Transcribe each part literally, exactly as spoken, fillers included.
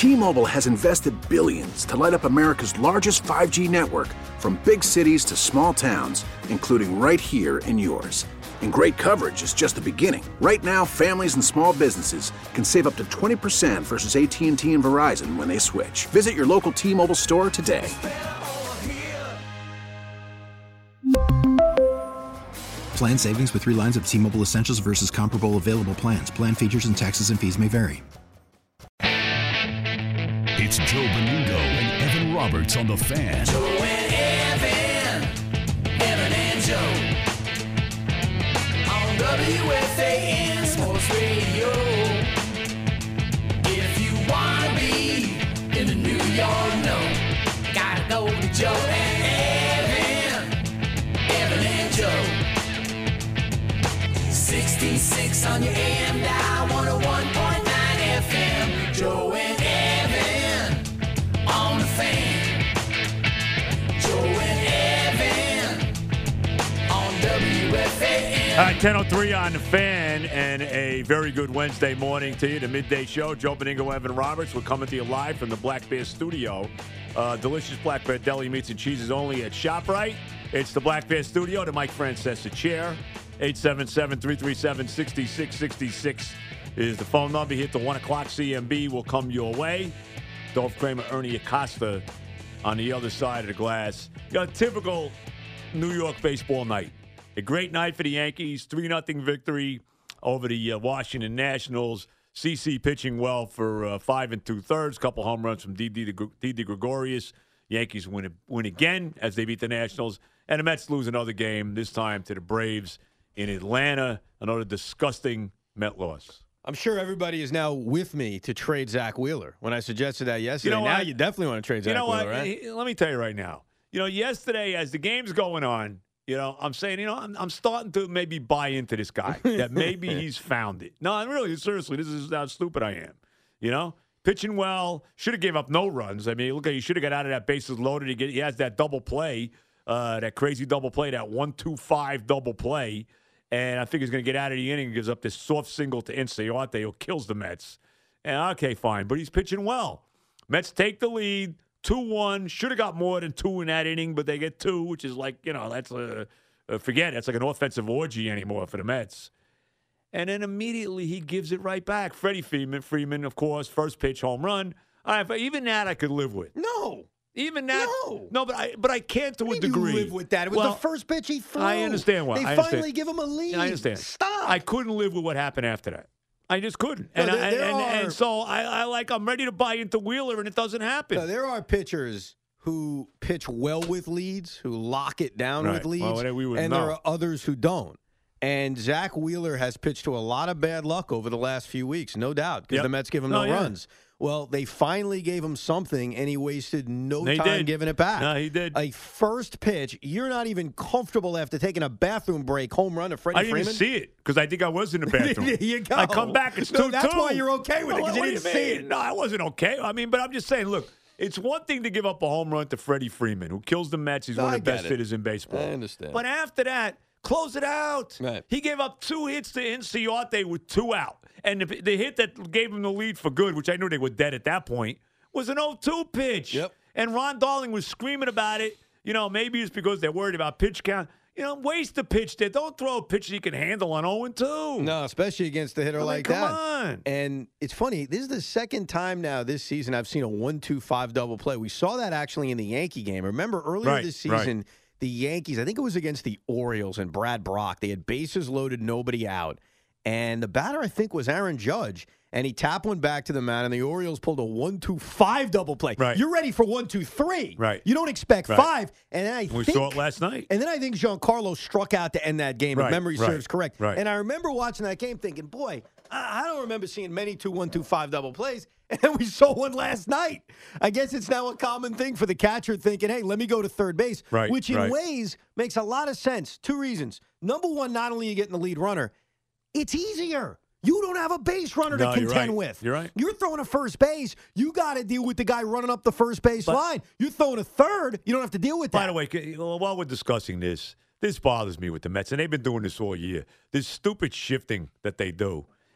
T-Mobile has invested billions to light up America's largest five G network, from big cities to small towns, including right here in yours. And great coverage is just the beginning. Right now, families and small businesses can save up to twenty percent versus A T and T and Verizon when they switch. Visit your local T-Mobile store today. Plan savings with three lines of T-Mobile Essentials versus comparable available plans. Plan features and taxes and fees may vary. It's Joe Benigno and Evan Roberts on The Fan. Joe and Evan, Evan and Joe. On W F A N Sports Radio. If you want to be in the New York know, gotta go to Joe and Evan, Evan and Joe. sixty-six on your A M dial, one oh one point nine F M. Joe and Evan on The Fan. Joe and Evan on W F A N. All right, ten oh three on The Fan, and a very good Wednesday morning to you, the midday show. Joe Benigno, Evan Roberts. We're coming to you live from the Black Bear Studio. Uh, delicious Black Bear Deli meats and cheeses only at ShopRite. It's the Black Bear Studio, the Mike Francesa chair. eight seven seven, three three seven, six six six six is the phone number. Hit the one o'clock C M B will come your way. Dolph Kramer, Ernie Acosta on the other side of the glass. You got a typical New York baseball night. A great night for the Yankees. three nothing victory over the uh, Washington Nationals. C C pitching well for uh, five and two-thirds. Couple home runs from Didi De Gregorius. Yankees win, win again as they beat the Nationals. And the Mets lose another game, this time to the Braves in Atlanta. Another disgusting Met loss. I'm sure everybody is now with me to trade Zach Wheeler. When I suggested that yesterday, you know now what? you definitely want to trade Zach you know Wheeler, what? right? Let me tell you right now. You know, yesterday as the game's going on, you know, I'm saying, you know, I'm, I'm starting to maybe buy into this guy, that maybe he's found it. No, I'm really, seriously, this is how stupid I am. You know, pitching well, should have gave up no runs. I mean, look at, he should have got out of that bases loaded. He, get, he has that double play, uh, that crazy double play, that one two five double play. And I think he's going to get out of the inning and gives up this soft single to Inciarte, who kills the Mets. And okay, fine, but he's pitching well. Mets take the lead, two one. Should have got more than two in that inning, but they get two, which is like, you know, that's a, a forget. That's like an offensive orgy anymore for the Mets. And then immediately he gives it right back. Freddie Freeman, Freeman, of course, first pitch home run. All right, but even that I could live with. No. Even that, no, no, but I, but I can't to what a do you degree. live with that? It was well, the first pitch he threw. I understand why. They I finally understand. give him a lead. I understand. Stop. I couldn't live with what happened after that. I just couldn't. No, and, there, I, there and, are, and so I, I like I'm ready to buy into Wheeler, and it doesn't happen. No, there are pitchers who pitch well with leads, who lock it down right. with leads, well, we would and know. there are others who don't. And Zach Wheeler has pitched to a lot of bad luck over the last few weeks, no doubt, because yep. the Mets give him no, no yeah. runs. Well, they finally gave him something, and he wasted no they time did. giving it back. No, he did. A first pitch, you're not even comfortable after taking a bathroom break, home run to Freddie I didn't Freeman. even see it because I think I was in the bathroom. There you go. I come back, it's two two. No, that's why you're okay with it, because you didn't you see mean? it. No, I wasn't okay. I mean, but I'm just saying, look, it's one thing to give up a home run to Freddie Freeman, who kills the Mets. He's No, one I of the get best it. hitters in baseball. I understand. But after that, close it out. Right. He gave up two hits to Inciarte with two out. And the, the hit that gave him the lead for good, which I knew they were dead at that point, was an oh two pitch. Yep. And Ron Darling was screaming about it. You know, maybe it's because they're worried about pitch count. You know, waste the pitch there. Don't throw a pitch you can handle on oh and two. No, especially against a hitter I mean, like come that. on. And it's funny. This is the second time now this season I've seen a one two five double play. We saw that actually in the Yankee game. Remember earlier Right, this right. season, the Yankees, I think it was against the Orioles and Brad Brock. They had bases loaded, nobody out. And the batter, I think, was Aaron Judge. And he tapped one back to the mound, and the Orioles pulled a one two five double play. Right. You're ready for one two three. Right. You don't expect Right. five. And then I We think, saw it last night. And then I think Giancarlo struck out to end that game, Right, if memory right, serves correct. right. And I remember watching that game thinking, boy, I, I don't remember seeing many two one two five double plays. And then we saw one last night. I guess it's now a common thing for the catcher thinking, hey, let me go to third base, Right, which in right. ways makes a lot of sense. Two reasons. Number one, not only are you getting the lead runner, it's easier. You don't have a base runner No, to you're contend right. with. You're right. You're throwing a first base. You got to deal with the guy running up the first base But- line. You're throwing a third. You don't have to deal with that. By the way, c- while we're discussing this, this bothers me with the Mets, and they've been doing this all year. This stupid shifting that they do.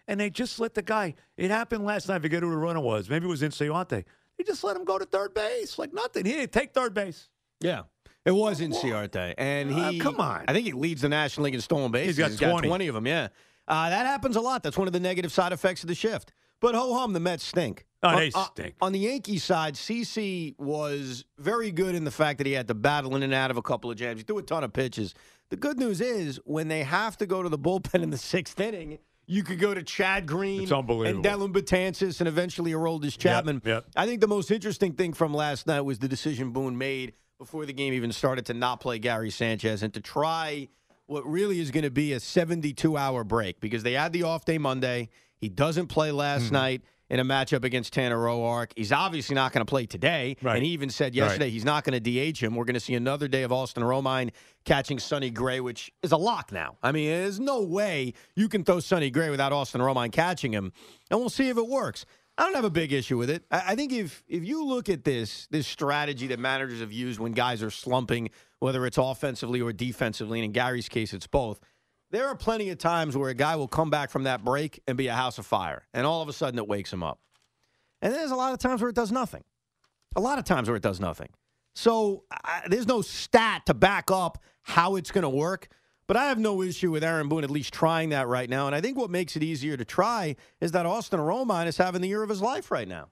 and they just let the guy. It happened last night. I forget who the runner was. Maybe it was Inciarte. They just let him go to third base like nothing. He didn't take third base. Yeah. It was Inciarte, and he. Uh, come on. I think he leads the National League in stolen bases. He's got twenty. twenty of them. Yeah, uh, that happens a lot. That's one of the negative side effects of the shift. But ho hum, the Mets stink. Oh, they on, stink. On the Yankees side, CeCe was very good in the fact that he had to battle in and out of a couple of jams. He threw a ton of pitches. The good news is when they have to go to the bullpen in the sixth inning, you could go to Chad Green It's unbelievable. and Dylan Betances and eventually Aroldis Chapman. Yep, yep. I think the most interesting thing from last night was the decision Boone made before the game even started to not play Gary Sanchez and to try what really is going to be a seventy-two hour break because they had the off day Monday. He doesn't play last mm. night in a matchup against Tanner Roark. He's obviously not going to play today. Right. And he even said yesterday right. he's not going to D H him. We're going to see another day of Austin Romine catching Sonny Gray, which is a lock now. I mean, there's no way you can throw Sonny Gray without Austin Romine catching him. And we'll see if it works. I don't have a big issue with it. I, I think if if you look at this this strategy that managers have used when guys are slumping, whether it's offensively or defensively, and in Gary's case it's both, there are plenty of times where a guy will come back from that break and be a house of fire, and all of a sudden it wakes him up. And there's a lot of times where it does nothing. A lot of times where it does nothing. So I, there's no stat to back up how it's going to work. But I have no issue with Aaron Boone at least trying that right now. And I think what makes it easier to try is that Austin Romine is having the year of his life right now.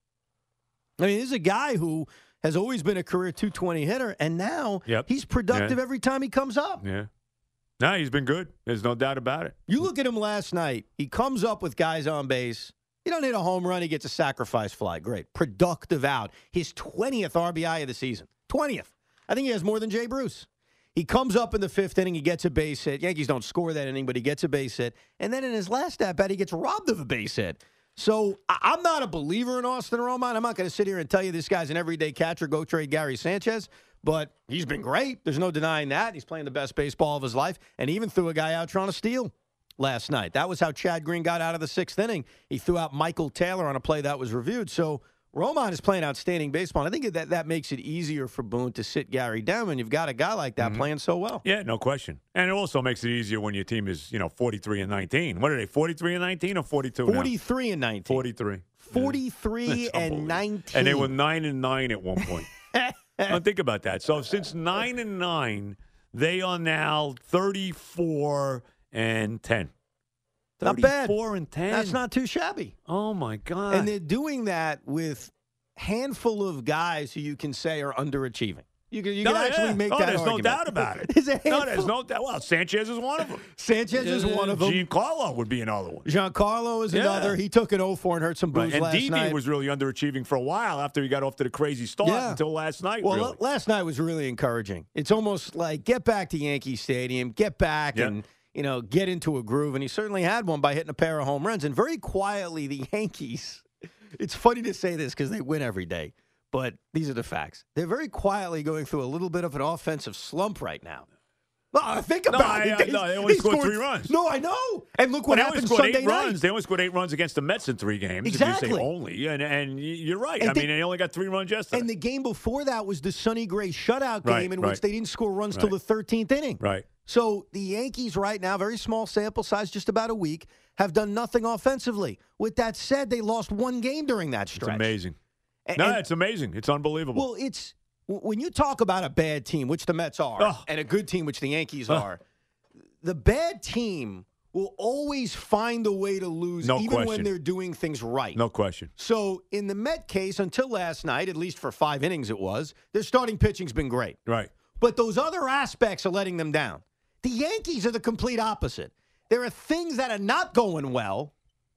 I mean, this is a guy who has always been a career two twenty hitter, and now yep. he's productive yeah. every time he comes up. Yeah. No, he's been good. There's no doubt about it. You look at him last night. He comes up with guys on base. He doesn't hit a home run. He gets a sacrifice fly. Great. Productive out. His twentieth R B I of the season. twentieth. I think he has more than Jay Bruce. He comes up in the fifth inning. He gets a base hit. Yankees don't score that inning, but he gets a base hit. And then in his last at-bat, he gets robbed of a base hit. So I- I'm not a believer in Austin Romine. I'm not going to sit here and tell you this guy's an everyday catcher. Go trade Gary Sanchez. But he's been great. There's no denying that. He's playing the best baseball of his life. And he even threw a guy out trying to steal last night. That was how Chad Green got out of the sixth inning. He threw out Michael Taylor on a play that was reviewed. So Romine is playing outstanding baseball. And I think that that makes it easier for Boone to sit Gary down when you've got a guy like that mm-hmm. playing so well. Yeah, no question. And it also makes it easier when your team is, you know, forty-three and nineteen. What are they, forty-three and nineteen or forty-two forty-three now? and nineteen. forty-three. forty-three yeah. and nineteen. And they were nine and nine at one point. Now, think about that. So since nine and nine, they are now thirty-four and ten. Not bad. thirty-four and ten. That's not too shabby. Oh, my God. And they're doing that with handful of guys who you can say are underachieving. You can, you can no, actually yeah. make oh, that there's argument. no doubt about it. There's a no, there's no doubt. Well, Sanchez is one of them. Sanchez is one of them. Giancarlo would be another one. Giancarlo is yeah. another. He took an oh four and hurt some booze right. And last D V night. was really underachieving for a while after he got off to the crazy start yeah. until last night. Well, really. l- last night was really encouraging. It's almost like get back to Yankee Stadium, get back yep. and you know get into a groove. And he certainly had one by hitting a pair of home runs. And very quietly, the Yankees. It's funny to say this because they win every day. But these are the facts. They're very quietly going through a little bit of an offensive slump right now. No, think about no, it. I, They, no, they only they scored, scored three runs. No, I know. And look what well, happened they only scored Sunday eight night. runs. They only scored eight runs against the Mets in three games. Exactly. If you say only. And, and you're right. And I they, mean, they only got three runs yesterday. And the game before that was the Sonny Gray shutout game right, in right. which they didn't score runs right. till the thirteenth inning. Right. So the Yankees right now, very small sample size, just about a week, have done nothing offensively. With that said, they lost one game during that stretch. It's amazing. And, no, and, it's amazing. It's unbelievable. Well, it's when you talk about a bad team, which the Mets are, oh. and a good team, which the Yankees oh. are, the bad team will always find a way to lose, no even question. when they're doing things right. No question. So in the Met case, until last night, at least for five innings it was, their starting pitching's been great. Right. But those other aspects are letting them down. The Yankees are the complete opposite. There are things that are not going well,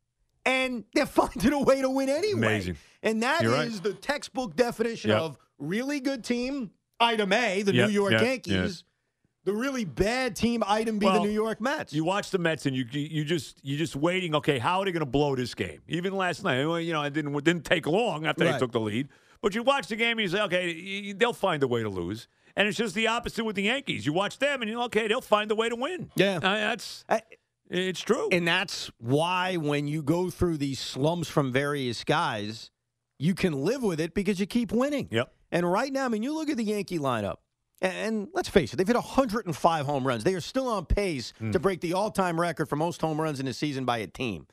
and they're finding a way to win anyway. Amazing. And that You're is right. the textbook definition yep. of really good team, item A, the yep. New York yep. Yankees. Yep. The really bad team, item B, well, the New York Mets. You watch the Mets and you you just you just waiting. Okay, how are they going to blow this game? Even last night, you know, it didn't it didn't take long after right. they took the lead. But you watch the game and you say, okay, they'll find a way to lose. And it's just the opposite with the Yankees. You watch them and you're okay, they'll find a way to win. Yeah, uh, that's I, it's true. And that's why when you go through these slumps from various guys, you can live with it because you keep winning. Yep. And right now, I mean, you look at the Yankee lineup. And let's face it, they've hit one hundred five home runs. They are still on pace mm. to break the all-time record for most home runs in a season by a team.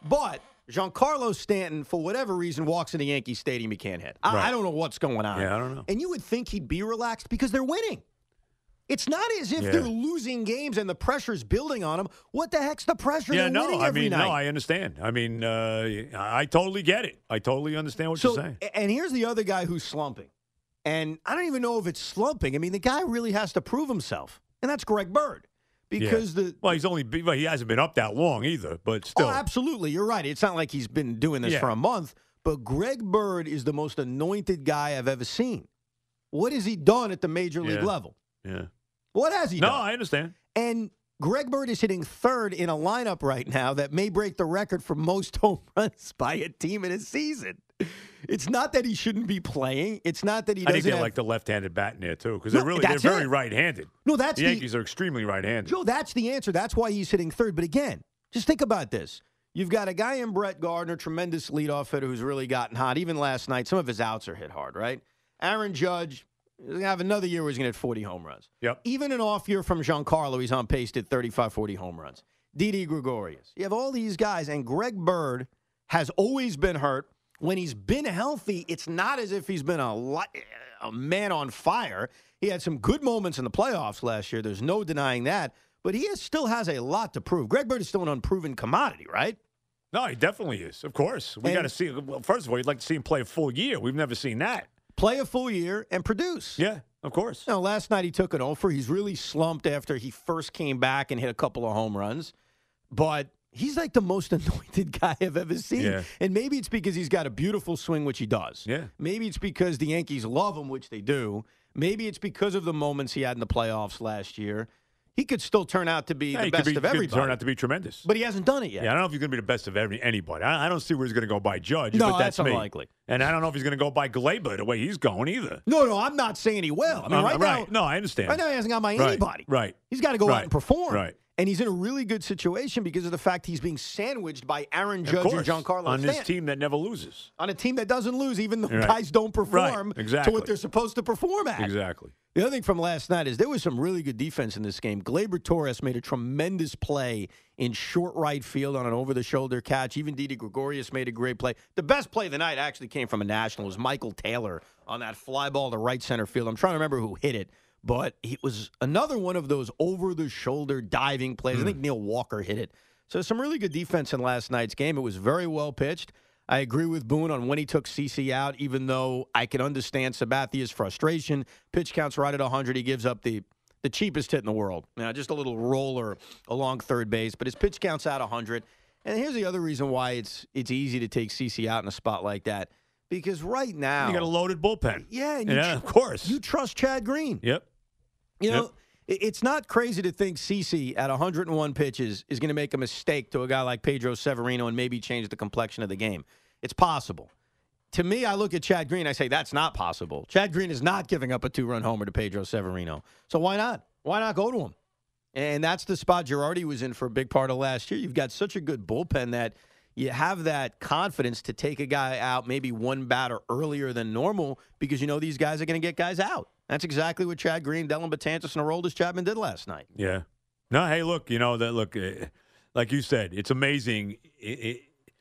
But Giancarlo Stanton, for whatever reason, walks into Yankee Stadium he can't hit. I, Right. I don't know what's going on. Yeah, I don't know. And you would think he'd be relaxed because they're winning. It's not as if Yeah. they're losing games and the pressure's building on them. What the heck's the pressure? Yeah, they're no, winning I every mean, night. no, I understand. I mean, uh, I I totally get it. I totally understand what So, you're saying. and here's the other guy who's slumping. And I don't even know if it's slumping. I mean, the guy really has to prove himself. And that's Greg Bird. Because yeah. the well, he's only be- well, he hasn't been up that long either, but still. Oh, absolutely. You're right. It's not like he's been doing this Yeah. for a month, but Greg Bird is the most anointed guy I've ever seen. What has he done at the major league Yeah. level? Yeah. What has he No, done? I understand. And Greg Bird is hitting third in a lineup right now that may break the record for most home runs by a team in a season. It's not that he shouldn't be playing. It's not that he I doesn't think they have... like the left-handed bat in there too, because No, they're really they're that's very it. right-handed. No, that's the the- Yankees are extremely right-handed. Joe, that's the answer. That's why he's hitting third. But again, just think about this. You've got a guy in Brett Gardner, tremendous leadoff hitter who's really gotten hot. Even last night, some of his outs are hit hard, right? Aaron Judge, he's going to have another year where he's going to hit forty home runs. Yep. Even an off year from Giancarlo, he's on pace to hit thirty-five, forty home runs. Didi Gregorius. You have all these guys, and Greg Bird has always been hurt. When he's been healthy, it's not as if he's been a, lot, a man on fire. He had some good moments in the playoffs last year. There's no denying that. But he is, still has a lot to prove. Greg Bird is still an unproven commodity, right? No, he definitely is. Of course, we And- got to see. Well, first of all, you'd like to see him play a full year. We've never seen that. Play a full year and produce. Yeah, of course. Now, last night he took an offer. He's really slumped after he first came back and hit a couple of home runs. But he's like the most anointed guy I've ever seen. Yeah. And maybe it's because he's got a beautiful swing, which he does. Yeah. Maybe it's because the Yankees love him, which they do. Maybe it's because of the moments he had in the playoffs last year. He could still turn out to be Yeah, the he could best be- of could everybody. turn out to be tremendous. But he hasn't done it yet. Yeah, I don't know if he's going to be the best of every, anybody. I, I don't see where he's going to go by Judge. No, but that's, that's me. unlikely. And I don't know if he's going to go by Glaber the way he's going either. No, no, I'm not saying he will. I mean, Uh, right, right. now, No, I understand. right now he hasn't got by Right, anybody. right. He's got to go out Right, and perform. right. And he's in a really good situation because of the fact he's being sandwiched by Aaron Of Judge course, and Giancarlo on this Stanton. team that never loses. On a team that doesn't lose, even though Right. guys don't perform Right, to exactly. what they're supposed to perform at. Exactly. The other thing from last night is there was some really good defense in this game. Glaber Torres made a tremendous play in short right field on an over-the-shoulder catch. Even Didi Gregorius made a great play. The best play of the night actually came from a national. It was Michael Taylor on that fly ball to right center field. I'm trying to remember who hit it, but it was another one of those over-the-shoulder diving plays. I think Neil Walker hit it. So some really good defense in last night's game. It was very well pitched. I agree with Boone on when he took CeCe out, even though I can understand Sabathia's frustration. Pitch count's right at one hundred. He gives up the, the cheapest hit in the world. Now, just a little roller along third base, but his pitch count's at one hundred. And here's the other reason why it's it's easy to take CeCe out in a spot like that. Because right now... You got a loaded bullpen. Yeah, and you yeah, tr- of course. You trust Chad Green. Yep. You know, Yep. it- it's not crazy to think CeCe at one hundred one pitches is going to make a mistake to a guy like Pedro Severino and maybe change the complexion of the game. It's possible. To me, I look at Chad Green, I say that's not possible. Chad Green is not giving up a two-run homer to Pedro Severino. So why not? Why not go to him? And that's the spot Girardi was in for a big part of last year. You've got such a good bullpen that you have that confidence to take a guy out maybe one batter earlier than normal because you know these guys are going to get guys out. That's exactly what Chad Green, Dellin Betances, and Aroldis Chapman did last night. Yeah. No, hey, look, you know, that look, uh, like you said, it's amazing. It, it,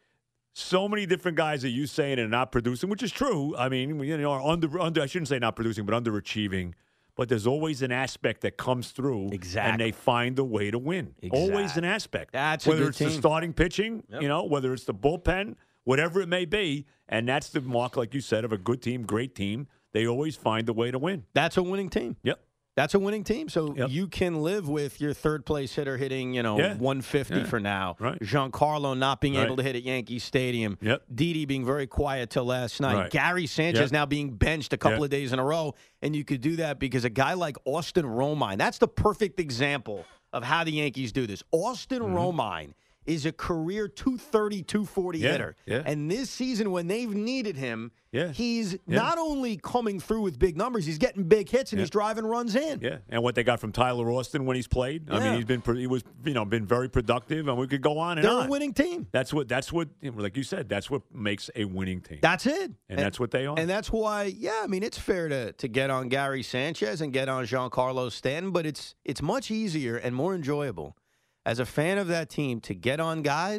so many different guys that you saying and not producing, which is true. I mean, you know, are under, under, I shouldn't say not producing, but underachieving. But there's always an aspect that comes through, Exactly. and they find a way to win. Always an Exactly. aspect. That's a whether good it's the team. starting pitching, Yep. you know, whether it's the bullpen, whatever it may be, and that's the mark, like you said, of a good team, great team. They always find a way to win. That's a winning team. Yep. That's a winning team. So Yep. you can live with your third place hitter hitting, you know, Yeah. one fifty Yeah. for now. Right. Giancarlo not being Right. able to hit at Yankee Stadium. Yep. Didi being very quiet till last night. Right. Gary Sanchez Yep. now being benched a couple Yep. of days in a row. And you could do that because a guy like Austin Romine, that's the perfect example of how the Yankees do this. Austin Mm-hmm. Romine is a career two thirty, two forty Yeah, hitter. yeah. And this season, when they've needed him, Yeah, he's yeah. not only coming through with big numbers, he's getting big hits and Yeah. he's driving runs in. Yeah, and what they got from Tyler Austin when he's played. I Yeah. mean, he's been pre- he was you know been very productive, and we could go on and They're on. a winning team. That's what that's what like you said. That's what makes a winning team. That's it. and, that's what they are. And that's why, yeah, I mean, it's fair to to get on Gary Sanchez and get on Giancarlo Stanton, but it's it's much easier and more enjoyable as a fan of that team to get on guys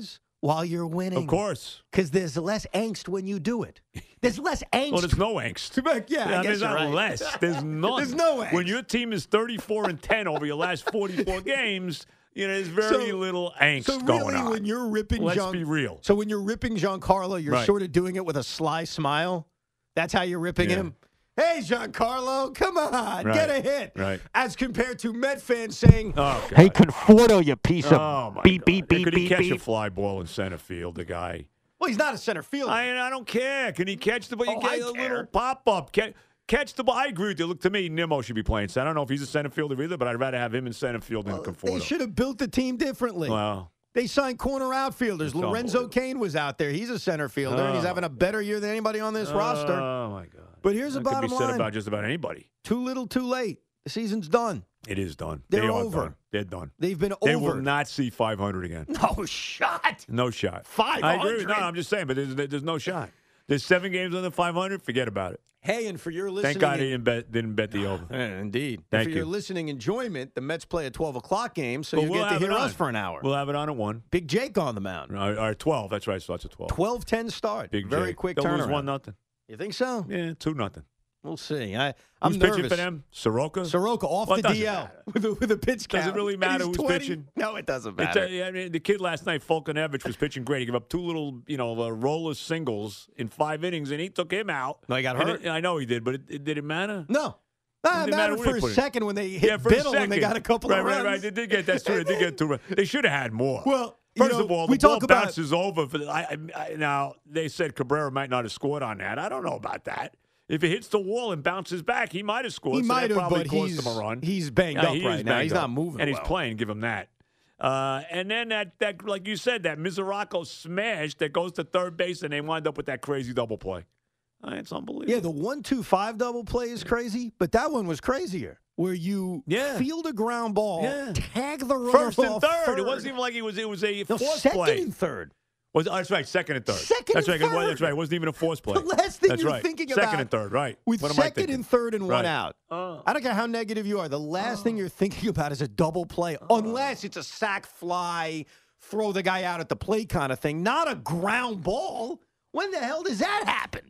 while you're winning. Of course. Because there's less angst when you do it. There's less angst. Well, there's no angst. yeah, I guess there's you're not right. less. There's none. There's no angst. When your team is thirty-four and ten over your last forty-four games, you know, there's very So- little angst So going really, on. when you're ripping Let's Gian- be real. So when you're ripping Giancarlo, you're Right. sort of doing it with a sly smile. That's how you're ripping Yeah. him. Hey, Giancarlo, come on, Right. get a hit. Right. As compared to Met fans saying, Oh, God. "Hey, Conforto, you piece Oh, of my beep, God. beep, beep, Could he beep, catch beep." a fly ball in center field, the guy? Well, he's not a center fielder. I, I don't care. Can he catch the ball? You Oh, get I a care. little pop-up. Catch, catch the ball. I agree with you. Look, to me, Nimmo should be playing center. I don't know if he's a center fielder either, but I'd rather have him in center field than They Conforto. should have built the team differently. Well, They signed corner outfielders. It's Lorenzo unbelievable. Kane was out there. He's a center fielder, and he's Oh. having a better year than anybody on this roster. Oh, my God. But here's the that bottom could be said line. about just about anybody. Too little, too late. The season's done. It is done. They're they are over. Done. They're done. They've been They over. will not see five hundred again. No shot. No shot. five I agree. with- hundred. No, I'm just saying, but there's, there's no shot. There's seven games under five hundred. Forget about it. Hey, and for your listening, Thank God he didn't bet, didn't bet the over. Eh, indeed. And Thank for your you. listening enjoyment, the Mets play a twelve o'clock game, so But you we'll get to have hear it us on. for an hour. We'll have it on at one. Big Jake on the mound. Or, or twelve. That's right. Starts at twelve. twelve ten start. Big Very Jake. quick They'll lose turnaround. one nothing. You think so? Yeah, two nothing. We'll see. I, I'm Who's nervous. pitching for them? Soroka. Soroka off Well, it the doesn't D L matter. with a, with a pitch count. Does it really matter He's who's twenty. pitching? No, it doesn't It's, matter. uh, I mean, the kid last night, Folkenevich, was pitching great. He gave up two little, you know, uh, roller singles in five innings, and he took him out. No, he got And hurt. it- I know he did, but it, it, did it matter? No. Ah, it didn't matter mattered where for they a put it. second when they hit Yeah, for Biddle a and they second. got a couple right, of runs. Right, right, They did get that's true. They did get two runs. They should have had more. Well, you first know, of all, we the ball talk about- bounces over. For the, I, I, I, now they said Cabrera might not have scored on that. I don't know about that. If it hits the wall and bounces back, he might have scored. He so might that have, probably but cost he's, him a run. he's banged Yeah, up he is right now. banged He's up. not moving and well. he's playing. Give him that. Uh, and then that, that, like you said, that Miseracco smash that goes to third base, and they wind up with that crazy double play. Uh, it's unbelievable. Yeah, the one two five double play is crazy, but that one was crazier. Where you Yeah. field a ground ball, Yeah. tag the runner First and off third. It wasn't even like it was. It was a no, forced second play. and third. Was, oh, that's right, second and third. Second that's and right, 'cause- third. That's right. It wasn't even a forced play. The last thing that's you're right. thinking second about and third, right? With what am I second thinking? and third and one Right. out. Oh. I don't care how negative you are. The last thing you're thinking about is a double play, unless it's a sack fly, throw the guy out at the plate kind of thing, not a ground ball. When the hell does that happen?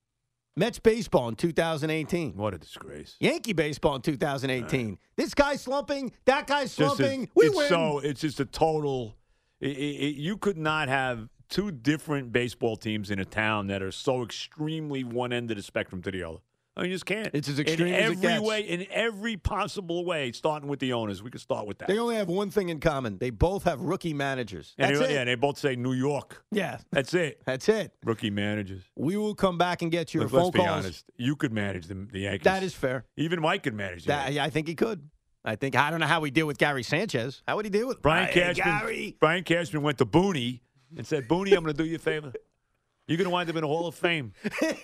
Mets baseball in two thousand eighteen. What a disgrace. Yankee baseball in two thousand eighteen. This guy's slumping. That guy's Just slumping. a- we it's win. so it's just a total. It, it, it- you could not have two different baseball teams in a town that are so extremely one end of the spectrum to the other. I mean, you just can't. It's as extreme in as it every gets. way, in every possible way. Starting with the owners, we could start with that. They only have one thing in common. They both have rookie managers. and That's they, it. yeah, they both say New York. Yeah, That's it. that's it. Rookie managers. We will come back and get your Look, phone let's be calls. honest. You could manage the, the Yankees. That is fair. Even Mike could manage the That, Yankees. yeah, I think he could. I think I don't know how he deal with Gary Sanchez. How would he deal with Brian Hey, Cashman. Gary. Brian Cashman went to Booney and said, "Booney, I'm going to do you a favor. You're going to wind up in the Hall of Fame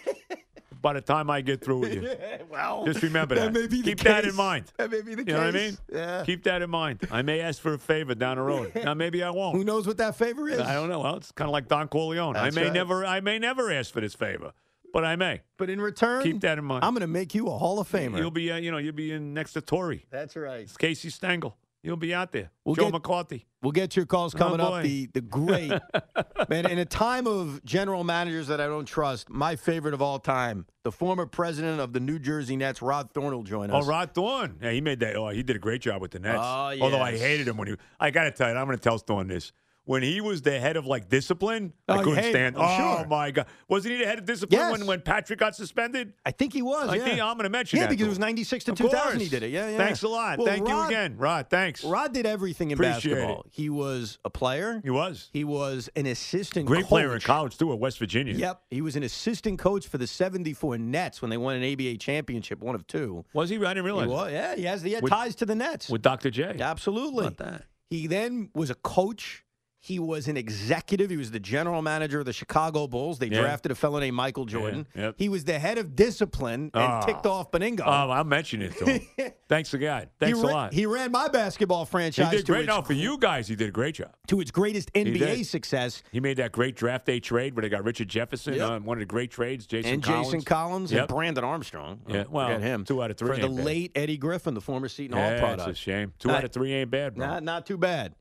by the time I get through with you. well, Just remember that. may be the Keep that in case. mind. That may be the You know what I case. mean? Yeah. Keep that in mind. I may ask for a favor down the road. Now maybe I Who won't. knows what that favor is? I don't know. Well, it's kind of like Don Corleone. That's I may right. never. I may never ask for this favor, but I may. But in return, Keep that in mind. I'm going to make you a Hall of Famer. You'll be. Uh, you know. You'll be in next to Torrey. That's right. It's Casey Stengel. You'll be out there. We'll Joe get- McCarthy. We'll get your calls coming Oh, up. boy. The the great man in a time of general managers that I don't trust. My favorite of all time, the former president of the New Jersey Nets, Rod Thorne, will join Oh, us. Rod Thorne. Yeah, he made that. Oh, he did a great job with the Nets. Oh, Although I yes. hated him when he. I got to tell you, I'm going to tell Thorne this. When he was the head of like discipline, Oh, I you couldn't hate stand. him, I'm Oh sure. my God, wasn't he the head of discipline Yes. when, when Patrick got suspended? I think he was. I yeah. think I'm going to mention yeah, that. because to it was him. ninety-six to Of two thousand. course. He did it. Yeah, yeah. Thanks a lot. Well, Thank you Rod- again, Rod. Thanks. Rod did everything in Appreciate basketball. it. He was a player. He was He was an assistant great coach. player in college too at West Virginia. Yep. He was an assistant coach for the seventy-four Nets when they won an A B A championship, one of two. Was he? I didn't He realize. was, yeah, he has he had With- ties to the Nets. With Doctor J. Absolutely. How about that? He then was a coach. He was an executive. He was the general manager of the Chicago Bulls. They Yeah. drafted a fellow named Michael Jordan. yep. He was the head of discipline and Oh. ticked off Beningo. Oh, I'll mention it to him. Thanks to God. Thanks he a ra- lot. He ran my basketball He franchise did to, great. its, No, for you guys, he did a great job. to its greatest N B A did. success. He made that great draft day trade where they got Richard Jefferson, Yep. uh, one of the great trades, Jason And Collins. Jason Collins Yep. and Brandon Armstrong. Yeah, Oh, well, forget him. two out of three For the ain't bad. late Eddie Griffin, the former Seton Hall Yeah, it's product. a shame. Two Not- out of three ain't bad, bro. Not, not too bad.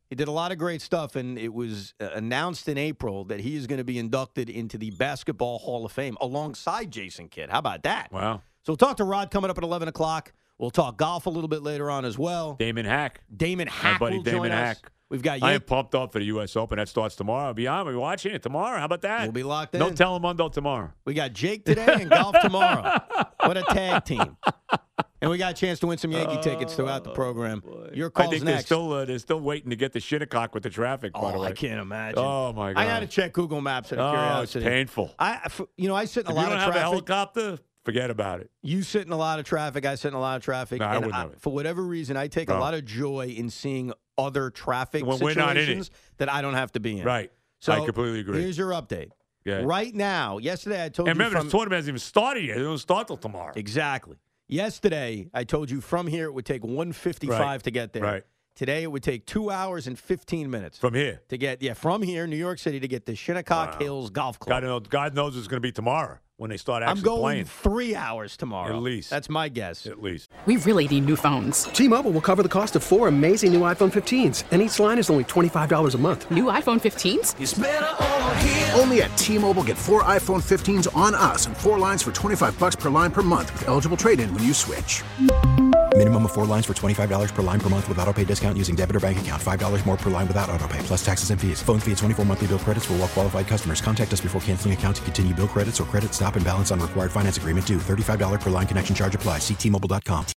He did a lot of great stuff, and it was uh, announced in April that he is going to be inducted into the Basketball Hall of Fame alongside Jason Kidd. How about that? Wow. So we'll talk to Rod coming up at eleven o'clock. We'll talk golf a little bit later on as well. Damon Hack. Damon Hack My buddy will Damon join Hack. us. We've got I am Yank- pumped up for the U S Open. That starts tomorrow. I'll be on. We'll be watching it tomorrow. How about that? We'll be locked in. No Telemundo tomorrow. We got Jake today and golf tomorrow. What a tag team. And we got a chance to win some Yankee tickets throughout the program. Your I call's think they're next. still uh, they're still waiting to get the Shinnecock with the traffic. By the Oh, way, I can't imagine. Oh my god! I got to check Google Maps out of Oh, curiosity. it's painful. I, f- you know, I sit in a If lot you don't of have a traffic. helicopter, forget about it. You sit in a lot of traffic. I sit in a lot of traffic. No, I and wouldn't have it. For whatever reason, I take a No. lot of joy in seeing other traffic When we're situations not in it. that I don't have to be in. Right. So I completely agree. Here's your update. Yeah. Right now, yesterday I told And you remember, from this tournament hasn't even started yet. It doesn't start till tomorrow. exactly. Yesterday I told you from here it would take one fifty-five Right. to get there. Right. Today it would take two hours and fifteen minutes From here. to get yeah from here, New York City, to get to Shinnecock Wow. Hills Golf Club. God, knows, God knows it's going to be tomorrow when they start actually I'm going playing. three hours tomorrow. At least. That's my guess. At least. We really need new phones. T-Mobile will cover the cost of four amazing new iPhone fifteens, and each line is only twenty-five dollars a month. New iPhone fifteens? It's better over here. Only at T-Mobile, get four iPhone fifteens on us and four lines for twenty-five bucks per line per month with eligible trade-in when you switch. Minimum of four lines for twenty-five dollars per line per month with auto pay discount using debit or bank account. five dollars more per line without auto pay, plus taxes and fees. Phone fee at twenty-four monthly bill credits for well-qualified customers. Contact us before canceling account to continue bill credits or credit stop and balance on required finance agreement due. thirty-five dollars per line connection charge applies. See T Mobile dot com.